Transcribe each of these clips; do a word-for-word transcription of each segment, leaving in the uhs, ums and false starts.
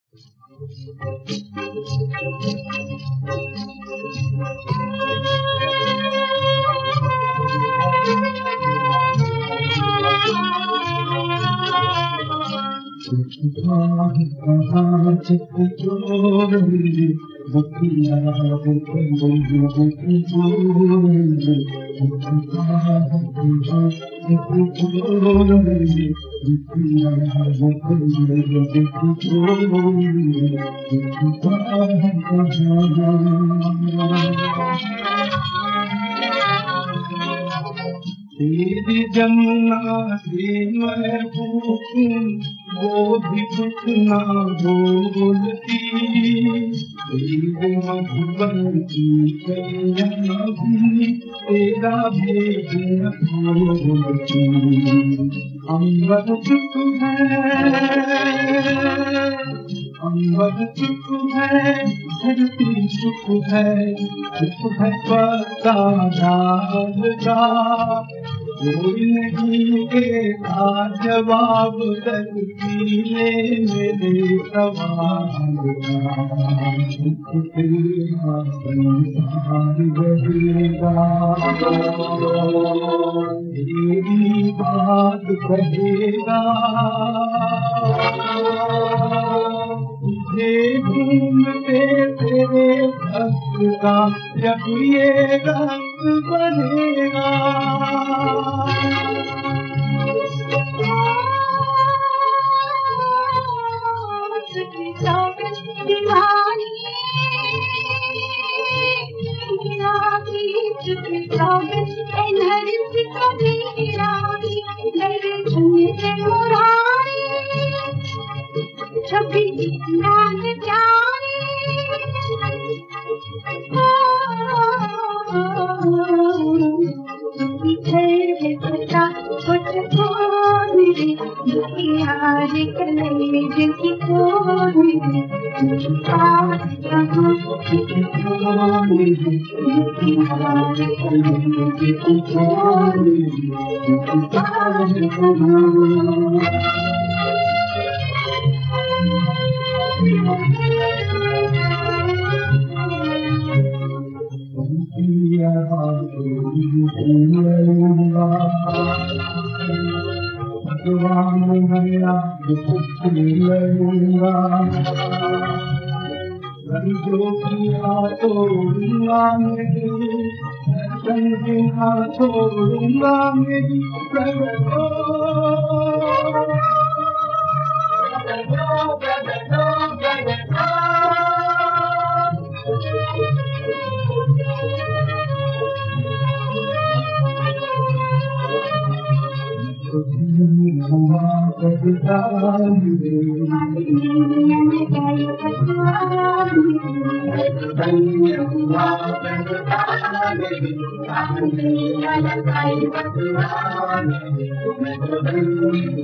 तेरी जमुना से मैं पूछूं वो भी कुछ ना बोलती, तेरे मधुबन की कन्या भी तेरा भेद न बोलती। अंबर चुप है, अंबर चुप है, धरती चुप है, चुप है पता डालता, कोई नहीं देता जवाब तकदीरे मेरे सवाल का। तेरा संसार बहेगा, तेरी बात कहेगा, तुझे ढूंढते तेरे भक्त का जब ये रंग बनेगा। दीवानी छवि नाग जाने पता कुछ को मेरे यार कलेज की को मेरे पास यहाँ को मेरे यार कलेज की को मेरे पास भगवान भैया लूंगा, जो किया तोड़ूंगा मेरी, संगिया छोड़ूंगा मेरी प्रगटो हुआ करता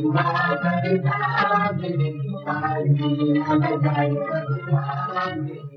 है।